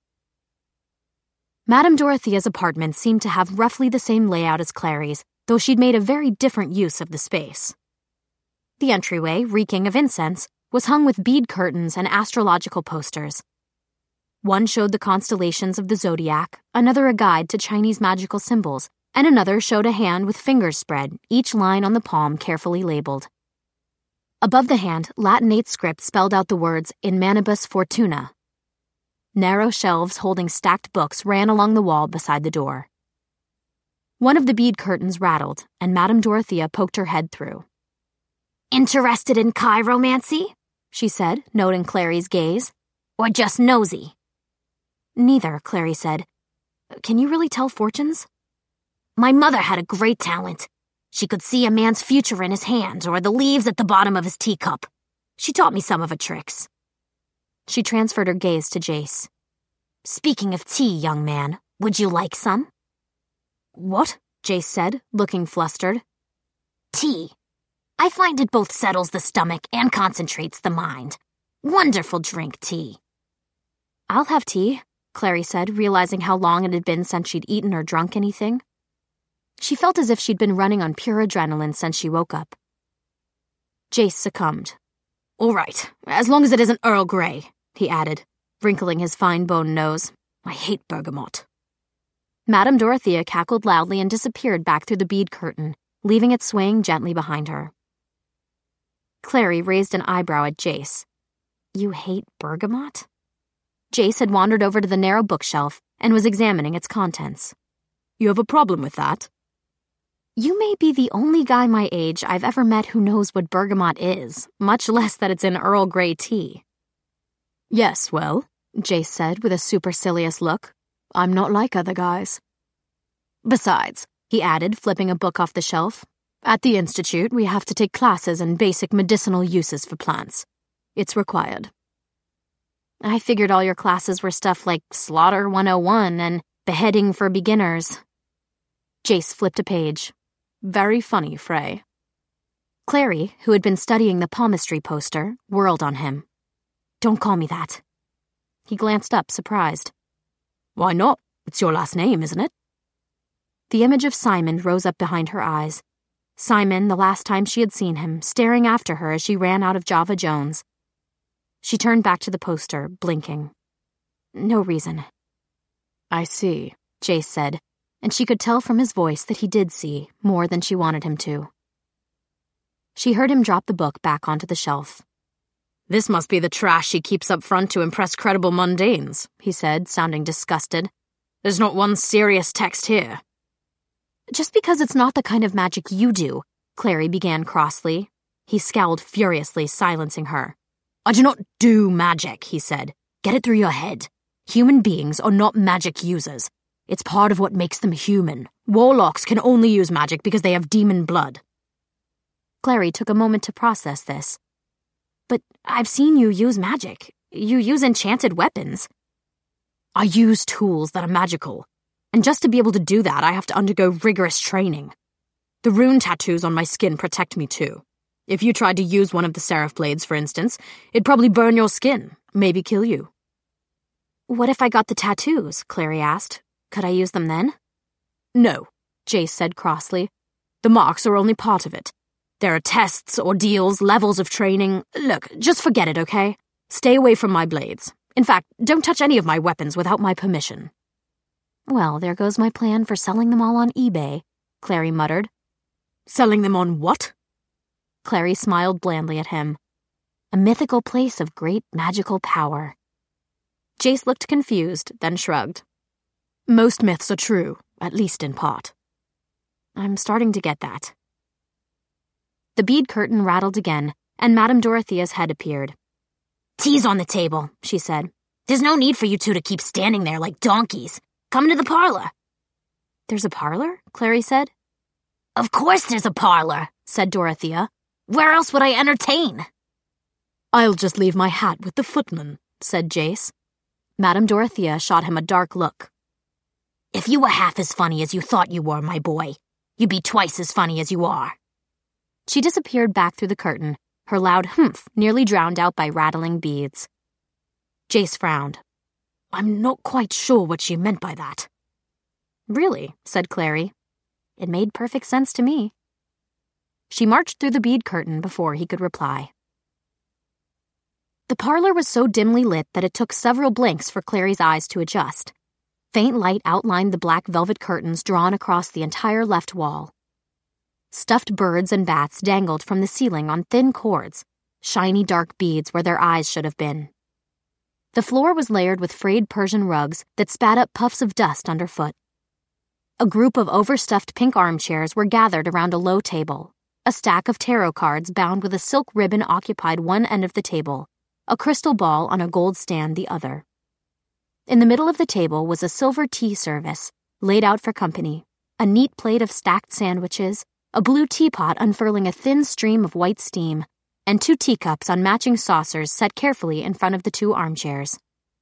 Madame Dorothea's apartment seemed to have roughly the same layout as Clary's, though she'd made a very different use of the space. The entryway, reeking of incense, was hung with bead curtains and astrological posters. One showed the constellations of the zodiac, another a guide to Chinese magical symbols, and another showed a hand with fingers spread, each line on the palm carefully labeled. Above the hand, Latinate script spelled out the words In Manibus Fortuna. Narrow shelves holding stacked books ran along the wall beside the door. One of the bead curtains rattled, and Madame Dorothea poked her head through. Interested in chiromancy? She said, noting Clary's gaze. Or just nosy? Neither, Clary said. Can you really tell fortunes? My mother had a great talent. She could see a man's future in his hand or the leaves at the bottom of his teacup. She taught me some of her tricks. She transferred her gaze to Jace. Speaking of tea, young man, would you like some? What? Jace said, looking flustered. Tea. I find it both settles the stomach and concentrates the mind. Wonderful drink, tea. I'll have tea, Clary said, realizing how long it had been since she'd eaten or drunk anything. She felt as if she'd been running on pure adrenaline since she woke up. Jace succumbed. All right, as long as it isn't Earl Grey, he added, wrinkling his fine-boned nose. I hate bergamot. Madame Dorothea cackled loudly and disappeared back through the bead curtain, leaving it swaying gently behind her. Clary raised an eyebrow at Jace. You hate bergamot? Jace had wandered over to the narrow bookshelf and was examining its contents. You have a problem with that? You may be the only guy my age I've ever met who knows what bergamot is, much less that it's in Earl Grey tea. Yes, well, Jace said with a supercilious look, I'm not like other guys. Besides, he added, flipping a book off the shelf, at the Institute we have to take classes in basic medicinal uses for plants. It's required. I figured all your classes were stuff like Slaughter one oh one and Beheading for Beginners. Jace flipped a page. Very funny, Frey. Clary, who had been studying the palmistry poster, whirled on him. Don't call me that. He glanced up, surprised. Why not? It's your last name, isn't it? The image of Simon rose up behind her eyes. Simon, the last time she had seen him, staring after her as she ran out of Java Jones. She turned back to the poster, blinking. No reason. I see, Jace said, and she could tell from his voice that he did see more than she wanted him to. She heard him drop the book back onto the shelf. This must be the trash she keeps up front to impress credible mundanes, he said, sounding disgusted. There's not one serious text here. Just because it's not the kind of magic you do, Clary began crossly. He scowled furiously, silencing her. I do not do magic, he said. Get it through your head. Human beings are not magic users. It's part of what makes them human. Warlocks can only use magic because they have demon blood. Clary took a moment to process this. But I've seen you use magic. You use enchanted weapons. I use tools that are magical. And just to be able to do that, I have to undergo rigorous training. The rune tattoos on my skin protect me too. If you tried to use one of the seraph blades, for instance, it'd probably burn your skin, maybe kill you. What if I got the tattoos? Clary asked. Could I use them then? No, Jace said crossly. The marks are only part of it. There are tests, ordeals, levels of training. Look, just forget it, okay? Stay away from my blades. In fact, don't touch any of my weapons without my permission. Well, there goes my plan for selling them all on eBay, Clary muttered. Selling them on what? Clary smiled blandly at him. A mythical place of great magical power. Jace looked confused, then shrugged. Most myths are true, at least in part. I'm starting to get that. The bead curtain rattled again, and Madame Dorothea's head appeared. Tea's on the table, she said. There's no need for you two to keep standing there like donkeys. Come into the parlor. There's a parlor? Clary said. Of course there's a parlor, said Dorothea. Where else would I entertain? I'll just leave my hat with the footman, said Jace. Madame Dorothea shot him a dark look. If you were half as funny as you thought you were, my boy, you'd be twice as funny as you are. She disappeared back through the curtain, her loud humph nearly drowned out by rattling beads. Jace frowned. I'm not quite sure what she meant by that. Really, said Clary. It made perfect sense to me. She marched through the bead curtain before he could reply. The parlor was so dimly lit that it took several blinks for Clary's eyes to adjust. Faint light outlined the black velvet curtains drawn across the entire left wall. Stuffed birds and bats dangled from the ceiling on thin cords, shiny dark beads where their eyes should have been. The floor was layered with frayed Persian rugs that spat up puffs of dust underfoot. A group of overstuffed pink armchairs were gathered around a low table. A stack of tarot cards bound with a silk ribbon occupied one end of the table, a crystal ball on a gold stand the other. In the middle of the table was a silver tea service, laid out for company, a neat plate of stacked sandwiches, a blue teapot unfurling a thin stream of white steam, and two teacups on matching saucers set carefully in front of the two armchairs.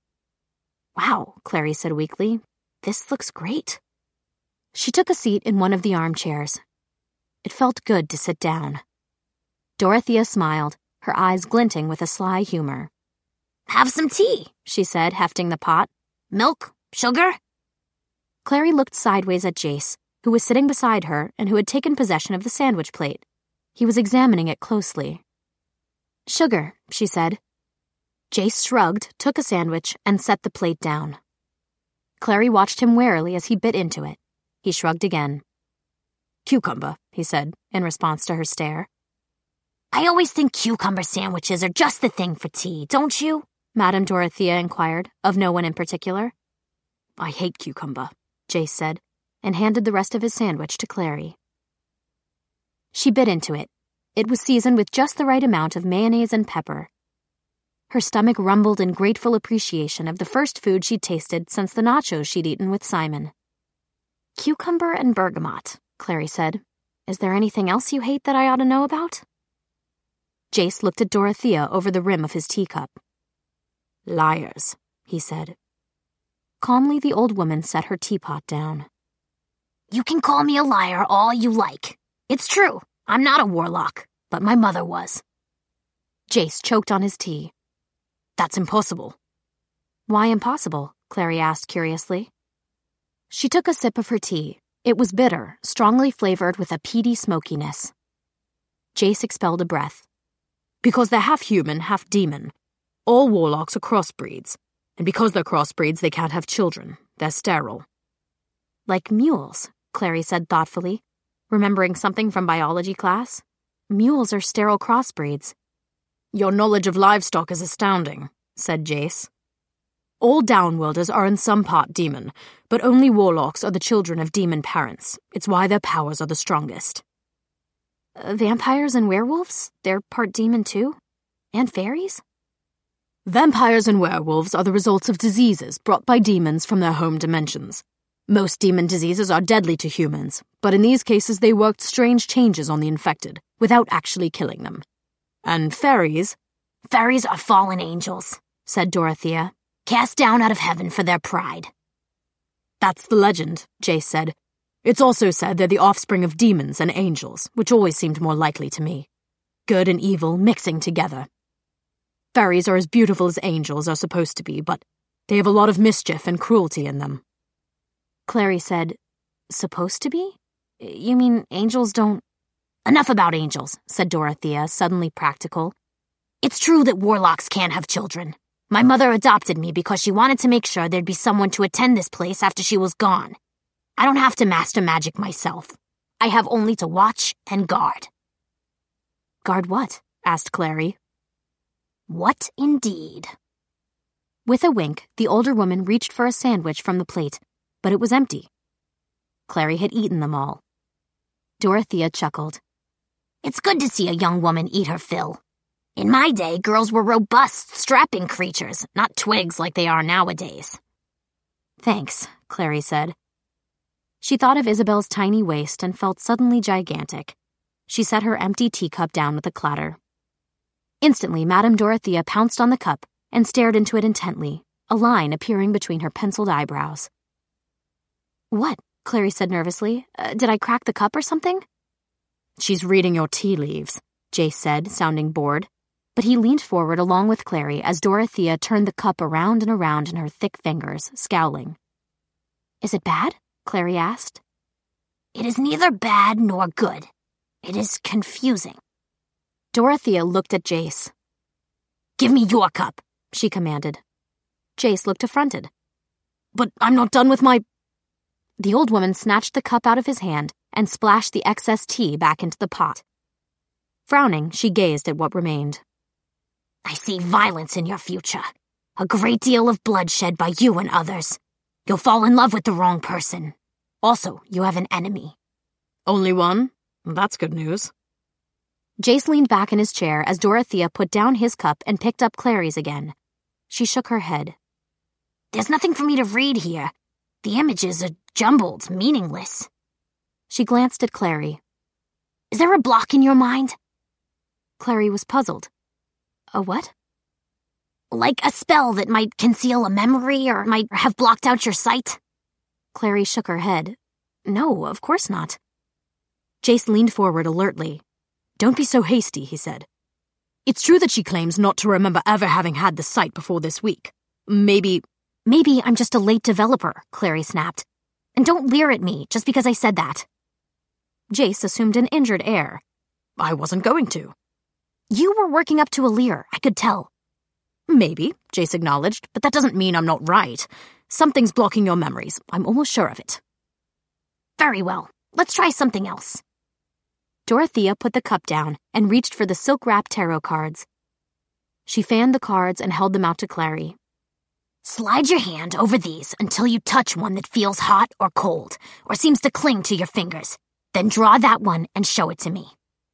Wow, Clary said weakly. This looks great. She took a seat in one of the armchairs. It felt good to sit down. Dorothea smiled, her eyes glinting with a sly humor. Have some tea, she said, hefting the pot. Milk? Sugar? Clary looked sideways at Jace, who was sitting beside her and who had taken possession of the sandwich plate. He was examining it closely. Sugar, she said. Jace shrugged, took a sandwich, and set the plate down. Clary watched him warily as he bit into it. He shrugged again. Cucumber, he said, in response to her stare. I always think cucumber sandwiches are just the thing for tea, don't you? Madame Dorothea inquired, of no one in particular. I hate cucumber, Jace said, and handed the rest of his sandwich to Clary. She bit into it. It was seasoned with just the right amount of mayonnaise and pepper. Her stomach rumbled in grateful appreciation of the first food she'd tasted since the nachos she'd eaten with Simon. Cucumber and bergamot, Clary said. Is there anything else you hate that I ought to know about? Jace looked at Dorothea over the rim of his teacup. Liars, he said. Calmly, the old woman set her teapot down. You can call me a liar all you like. It's true, I'm not a warlock, but my mother was. Jace choked on his tea. That's impossible. Why impossible? Clary asked curiously. She took a sip of her tea. It was bitter, strongly flavored with a peaty smokiness. Jace expelled a breath. Because they're half human, half demon. All warlocks are crossbreeds. And because they're crossbreeds, they can't have children. They're sterile. Like mules, Clary said thoughtfully, remembering something from biology class. Mules are sterile crossbreeds. Your knowledge of livestock is astounding, said Jace. All downworlders are in some part demon, but only warlocks are the children of demon parents. It's why their powers are the strongest. Uh, vampires and werewolves? They're part demon too? And fairies? Vampires and werewolves are the results of diseases brought by demons from their home dimensions. Most demon diseases are deadly to humans, but in these cases they worked strange changes on the infected, without actually killing them. And fairies... Fairies are fallen angels, said Dorothea, cast down out of heaven for their pride. That's the legend, Jace said. It's also said they're the offspring of demons and angels, which always seemed more likely to me. Good and evil mixing together. Fairies are as beautiful as angels are supposed to be, but they have a lot of mischief and cruelty in them. Clary said, supposed to be? You mean angels don't... Enough about angels, said Dorothea, suddenly practical. It's true that warlocks can't have children. My mother adopted me because she wanted to make sure there'd be someone to attend this place after she was gone. I don't have to master magic myself. I have only to watch and guard. Guard what? Asked Clary. What indeed? With a wink, the older woman reached for a sandwich from the plate, but it was empty. Clary had eaten them all. Dorothea chuckled. It's good to see a young woman eat her fill. In my day, girls were robust, strapping creatures, not twigs like they are nowadays. Thanks, Clary said. She thought of Isabel's tiny waist and felt suddenly gigantic. She set her empty teacup down with a clatter. Instantly, Madame Dorothea pounced on the cup and stared into it intently, a line appearing between her penciled eyebrows. "What?" Clary said nervously. Uh, did I crack the cup or something? "She's reading your tea leaves," Jace said, sounding bored. But he leaned forward along with Clary as Dorothea turned the cup around and around in her thick fingers, scowling. "Is it bad?" Clary asked. "It is neither bad nor good. It is confusing." Dorothea looked at Jace. "Give me your cup," she commanded. Jace looked affronted. "But I'm not done with my—" The old woman snatched the cup out of his hand and splashed the excess tea back into the pot. Frowning, she gazed at what remained. "I see violence in your future. A great deal of bloodshed by you and others. You'll fall in love with the wrong person. Also, you have an enemy." "Only one? That's good news." Jace leaned back in his chair as Dorothea put down his cup and picked up Clary's again. She shook her head. "There's nothing for me to read here. The images are jumbled, meaningless." She glanced at Clary. "Is there a block in your mind?" Clary was puzzled. "A what?" "Like a spell that might conceal a memory or might have blocked out your sight?" Clary shook her head. "No, of course not." Jace leaned forward alertly. "Don't be so hasty," he said. "It's true that she claims not to remember ever having had the sight before this week. Maybe—" "Maybe I'm just a late developer," Clary snapped. "And don't leer at me just because I said that." Jace assumed an injured air. "I wasn't going to." "You were working up to a leer, I could tell." "Maybe," Jace acknowledged, "but that doesn't mean I'm not right. Something's blocking your memories. I'm almost sure of it." "Very well. Let's try something else." Dorothea put the cup down and reached for the silk-wrapped tarot cards. She fanned the cards and held them out to Clary. "Slide your hand over these until you touch one that feels hot or cold, or seems to cling to your fingers. Then draw that one and show it to me."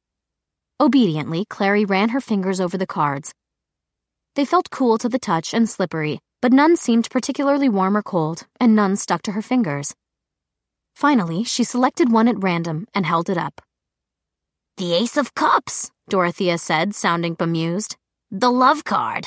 Obediently, Clary ran her fingers over the cards. They felt cool to the touch and slippery, but none seemed particularly warm or cold, and none stuck to her fingers. Finally, she selected one at random and held it up. "The Ace of Cups," Dorothea said, sounding bemused. "The love card."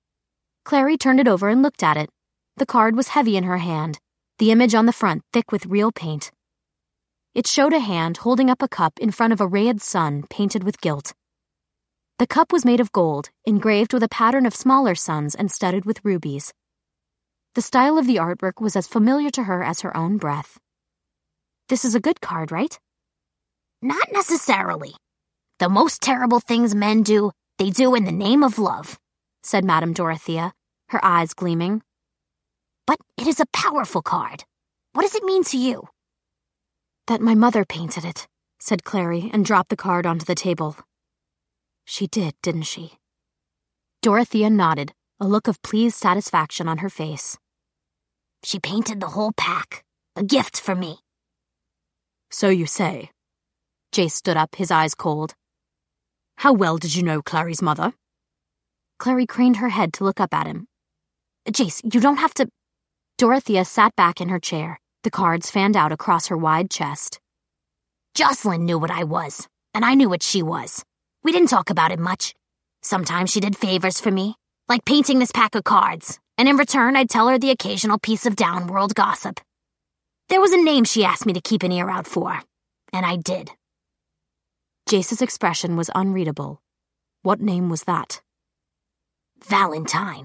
Clary turned it over and looked at it. The card was heavy in her hand, the image on the front thick with real paint. It showed a hand holding up a cup in front of a rayed sun painted with gilt. The cup was made of gold, engraved with a pattern of smaller suns and studded with rubies. The style of the artwork was as familiar to her as her own breath. "This is a good card, right?" "Not necessarily. The most terrible things men do, they do in the name of love," said Madame Dorothea, her eyes gleaming. "But it is a powerful card. What does it mean to you?" "That my mother painted it," said Clary and dropped the card onto the table. "She did, didn't she?" Dorothea nodded, a look of pleased satisfaction on her face. "She painted the whole pack. A gift for me." "So you say." Jace stood up, his eyes cold. "How well did you know Clary's mother?" Clary craned her head to look up at him. "Jace, you don't have to—" Dorothea sat back in her chair, the cards fanned out across her wide chest. "Jocelyn knew what I was, and I knew what she was. We didn't talk about it much. Sometimes she did favors for me, like painting this pack of cards, and in return I'd tell her the occasional piece of downworld gossip. There was a name she asked me to keep an ear out for, and I did." Jace's expression was unreadable. What name was that? "Valentine."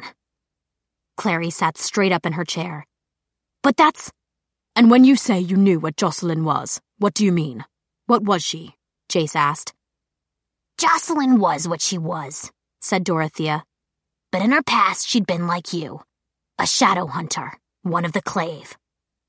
Clary sat straight up in her chair. "But that's—" "And when you say you knew what Jocelyn was, what do you mean? What was she?" Jace asked. "Jocelyn was what she was," said Dorothea. "But in her past she'd been like you. A shadow hunter, one of the Clave."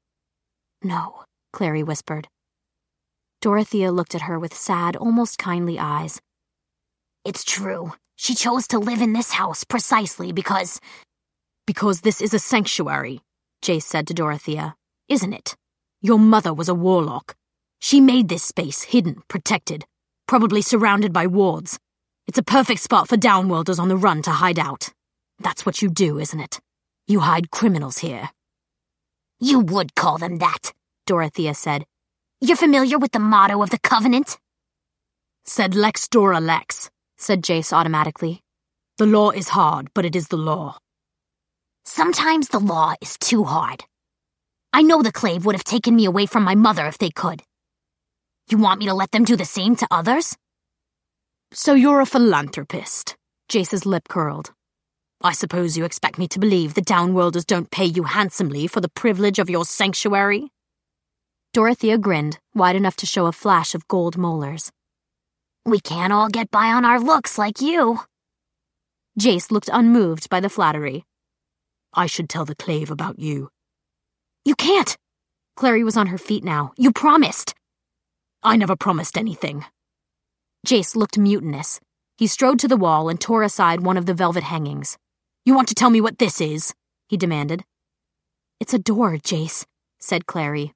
"No," Clary whispered. Dorothea looked at her with sad, almost kindly eyes. "It's true. She chose to live in this house precisely because—" "Because this is a sanctuary," Jace said to Dorothea. "Isn't it? Your mother was a warlock. She made this space hidden, protected, probably surrounded by wards. It's a perfect spot for downworlders on the run to hide out. That's what you do, isn't it? You hide criminals here." "You would call them that. Dorothea said. "You're familiar with the motto of the Covenant?" "Sed lex dura lex," said Jace automatically. "The law is hard, but it is the law." "Sometimes the law is too hard. I know the Clave would have taken me away from my mother if they could. You want me to let them do the same to others?" "So you're a philanthropist," Jace's lip curled. "I suppose you expect me to believe the downworlders don't pay you handsomely for the privilege of your sanctuary?" Dorothea grinned, wide enough to show a flash of gold molars. "We can't all get by on our looks like you." Jace looked unmoved by the flattery. "I should tell the Clave about you." "You can't!" Clary was on her feet now. "You promised!" "I never promised anything." Jace looked mutinous. He strode to the wall and tore aside one of the velvet hangings. "You want to tell me what this is?" he demanded. "It's a door, Jace," said Clary.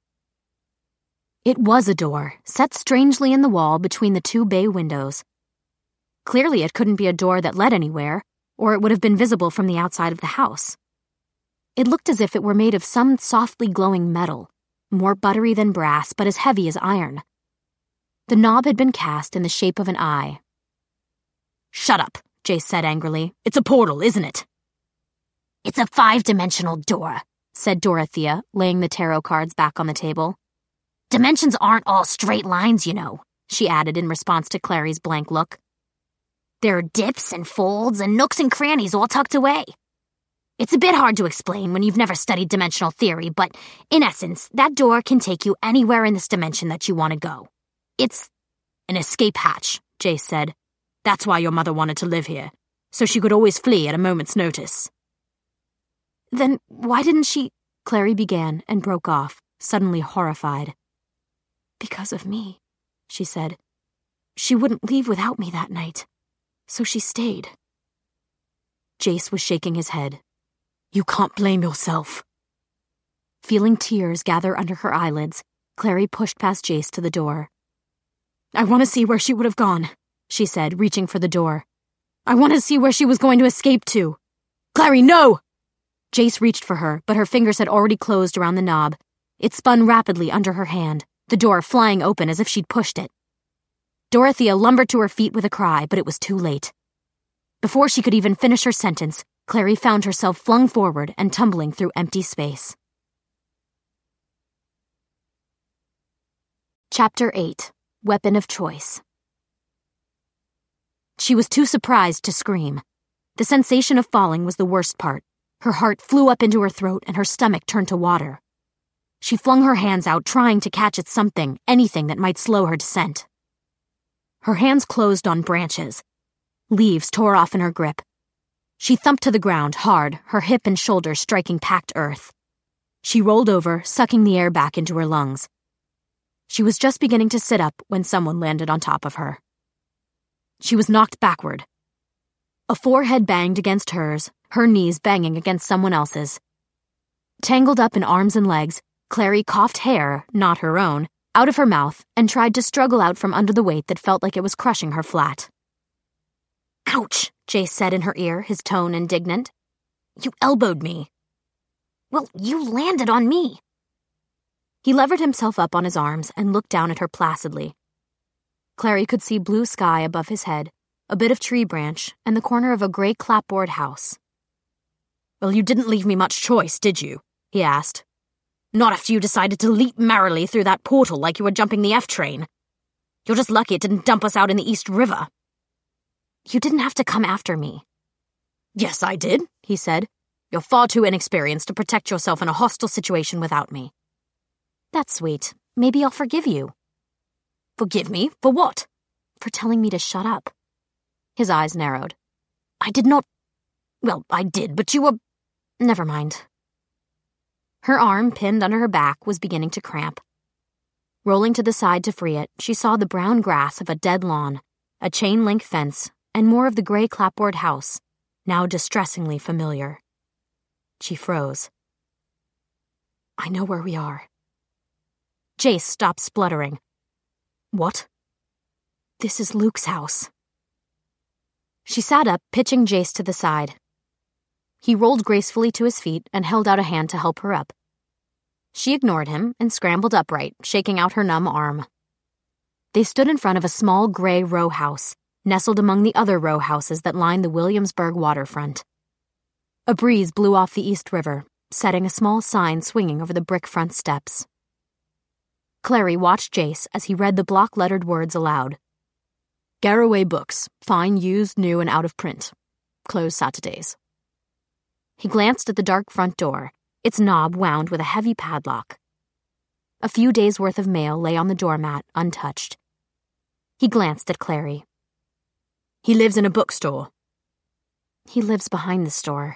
It was a door, set strangely in the wall between the two bay windows. Clearly it couldn't be a door that led anywhere, or it would have been visible from the outside of the house. It looked as if it were made of some softly glowing metal, more buttery than brass but as heavy as iron. The knob had been cast in the shape of an eye. "Shut up," Jace said angrily. "It's a portal, isn't it?" "It's a five-dimensional door," said Dorothea, laying the tarot cards back on the table. "Dimensions aren't all straight lines, you know," she added in response to Clary's blank look. "There are dips and folds and nooks and crannies all tucked away. It's a bit hard to explain when you've never studied dimensional theory, but in essence, that door can take you anywhere in this dimension that you want to go. It's an escape hatch," Jace said. "That's why your mother wanted to live here, so she could always flee at a moment's notice." "Then why didn't she—" Clary began and broke off, suddenly horrified. "Because of me," she said. "She wouldn't leave without me that night, so she stayed." Jace was shaking his head. "You can't blame yourself." Feeling tears gather under her eyelids, Clary pushed past Jace to the door. "I want to see where she would have gone," she said, reaching for the door. "I want to see where she was going to escape to. Clary, no!" Jace reached for her, but her fingers had already closed around the knob. It spun rapidly under her hand, the door flying open as if she'd pushed it. Dorothea lumbered to her feet with a cry, but it was too late. Before she could even finish her sentence, Clary found herself flung forward and tumbling through empty space. Chapter eight. Weapon of Choice. She was too surprised to scream. The sensation of falling was the worst part. Her heart flew up into her throat and her stomach turned to water. She flung her hands out, trying to catch at something, anything that might slow her descent. Her hands closed on branches. Leaves tore off in her grip. She thumped to the ground hard, her hip and shoulder striking packed earth. She rolled over, sucking the air back into her lungs. She was just beginning to sit up when someone landed on top of her. She was knocked backward. A forehead banged against hers, her knees banging against someone else's. Tangled up in arms and legs, Clary coughed hair, not her own, out of her mouth and tried to struggle out from under the weight that felt like it was crushing her flat. "Ouch," Jace said in her ear, his tone indignant. "You elbowed me." "Well, you landed on me." He levered himself up on his arms and looked down at her placidly. Clary could see blue sky above his head, a bit of tree branch, and the corner of a gray clapboard house. "Well, you didn't leave me much choice, did you?" he asked. "Not after you decided to leap merrily through that portal like you were jumping the F train. You're just lucky it didn't dump us out in the East River." "You didn't have to come after me." "Yes, I did," he said. "You're far too inexperienced to protect yourself in a hostile situation without me." "That's sweet. Maybe I'll forgive you." "Forgive me? For what?" "For telling me to shut up." His eyes narrowed. "I did not... Well, I did, but you were..." "Never mind." Her arm, pinned under her back, was beginning to cramp. Rolling to the side to free it, she saw the brown grass of a dead lawn, a chain-link fence, and more of the gray clapboard house, now distressingly familiar. She froze. "I know where we are." Jace stopped spluttering. "What?" "This is Luke's house." She sat up, pitching Jace to the side. He rolled gracefully to his feet and held out a hand to help her up. She ignored him and scrambled upright, shaking out her numb arm. They stood in front of a small gray row house, nestled among the other row houses that lined the Williamsburg waterfront. A breeze blew off the East River, setting a small sign swinging over the brick front steps. Clary watched Jace as he read the block-lettered words aloud. Garraway Books, fine used, new, and out of print. Closed Saturdays. He glanced at the dark front door, its knob wound with a heavy padlock. A few days' worth of mail lay on the doormat, untouched. He glanced at Clary. He lives in a bookstore. He lives behind the store.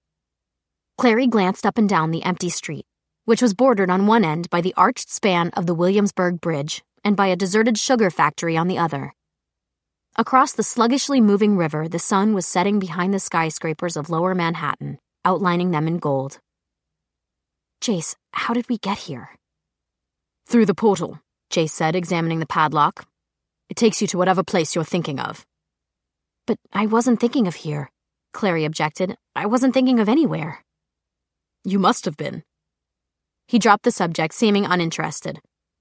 Clary glanced up and down the empty street, which was bordered on one end by the arched span of the Williamsburg Bridge and by a deserted sugar factory on the other. Across the sluggishly moving river, the sun was setting behind the skyscrapers of Lower Manhattan, outlining them in gold. Jace, how did we get here? Through the portal, Jace said, examining the padlock. It takes you to whatever place you're thinking of. But I wasn't thinking of here, Clary objected. I wasn't thinking of anywhere. You must have been. He dropped the subject, seeming uninterested.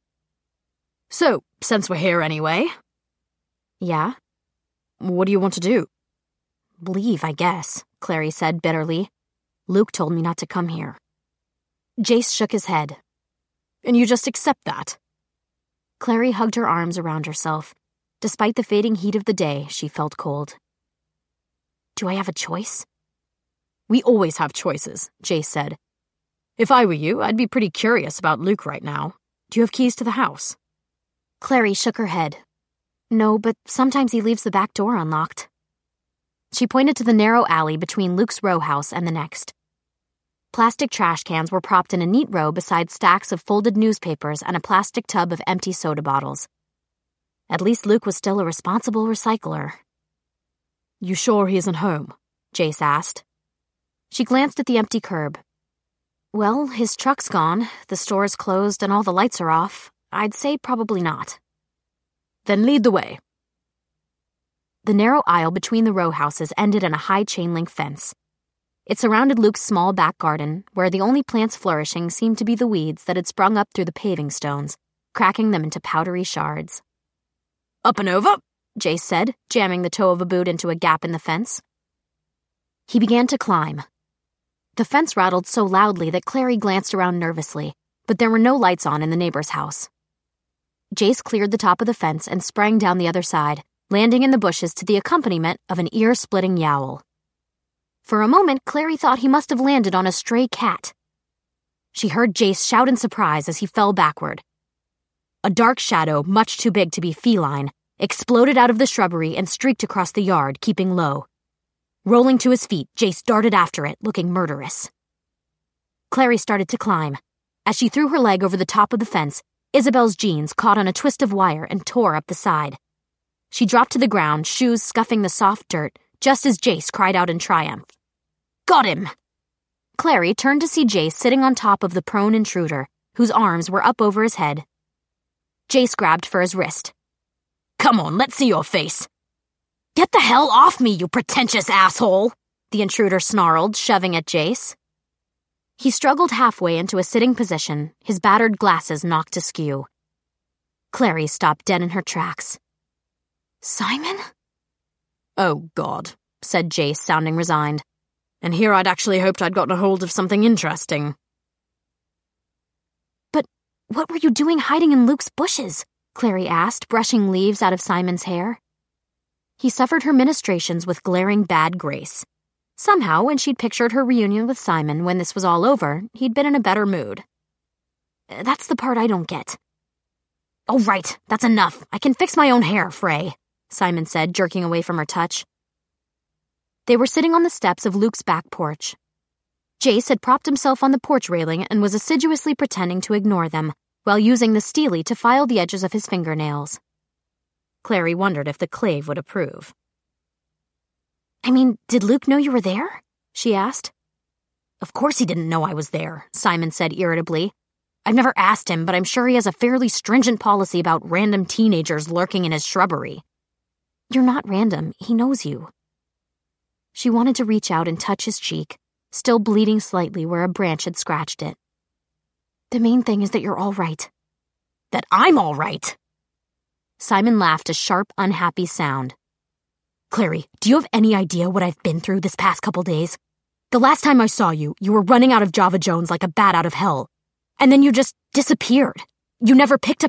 So, since we're here anyway... Yeah? What do you want to do? Leave, I guess, Clary said bitterly. Luke told me not to come here. Jace shook his head. And you just accept that? Clary hugged her arms around herself. Despite the fading heat of the day, she felt cold. Do I have a choice? We always have choices, Jace said. If I were you, I'd be pretty curious about Luke right now. Do you have keys to the house? Clary shook her head. No, but sometimes he leaves the back door unlocked. She pointed to the narrow alley between Luke's row house and the next. Plastic trash cans were propped in a neat row beside stacks of folded newspapers and a plastic tub of empty soda bottles. At least Luke was still a responsible recycler. You sure he isn't home? Jace asked. She glanced at the empty curb. Well, his truck's gone, the store's closed, and all the lights are off. I'd say probably not. Then lead the way. The narrow aisle between the row houses ended in a high chain-link fence. It surrounded Luke's small back garden, where the only plants flourishing seemed to be the weeds that had sprung up through the paving stones, cracking them into powdery shards. Up and over, Jace said, jamming the toe of a boot into a gap in the fence. He began to climb. The fence rattled so loudly that Clary glanced around nervously, but there were no lights on in the neighbor's house. Jace cleared the top of the fence and sprang down the other side, landing in the bushes to the accompaniment of an ear-splitting yowl. For a moment, Clary thought he must have landed on a stray cat. She heard Jace shout in surprise as he fell backward. A dark shadow, much too big to be feline, exploded out of the shrubbery and streaked across the yard, keeping low. Rolling to his feet, Jace darted after it, looking murderous. Clary started to climb. As she threw her leg over the top of the fence, Isabel's jeans caught on a twist of wire and tore up the side. She dropped to the ground, shoes scuffing the soft dirt, just as Jace cried out in triumph. Got him! Clary turned to see Jace sitting on top of the prone intruder, whose arms were up over his head. Jace grabbed for his wrist. Come on, let's see your face. Get the hell off me, you pretentious asshole! The intruder snarled, shoving at Jace. He struggled halfway into a sitting position, his battered glasses knocked askew. Clary stopped dead in her tracks. Simon? Oh, God, said Jace, sounding resigned. And here I'd actually hoped I'd gotten a hold of something interesting. But what were you doing hiding in Luke's bushes? Clary asked, brushing leaves out of Simon's hair. He suffered her ministrations with glaring bad grace. Somehow, when she'd pictured her reunion with Simon when this was all over, he'd been in a better mood. That's the part I don't get. Oh, right, that's enough. I can fix my own hair, Frey, Simon said, jerking away from her touch. They were sitting on the steps of Luke's back porch. Jace had propped himself on the porch railing and was assiduously pretending to ignore them, while using the steely to file the edges of his fingernails. Clary wondered if the clave would approve. I mean, did Luke know you were there? She asked. Of course he didn't know I was there, Simon said irritably. I've never asked him, but I'm sure he has a fairly stringent policy about random teenagers lurking in his shrubbery. You're not random. He knows you. She wanted to reach out and touch his cheek, still bleeding slightly where a branch had scratched it. The main thing is that you're all right. That I'm all right? Simon laughed a sharp, unhappy sound. Clary, do you have any idea what I've been through this past couple days? The last time I saw you, you were running out of Java Jones like a bat out of hell. And then you just disappeared. You never picked up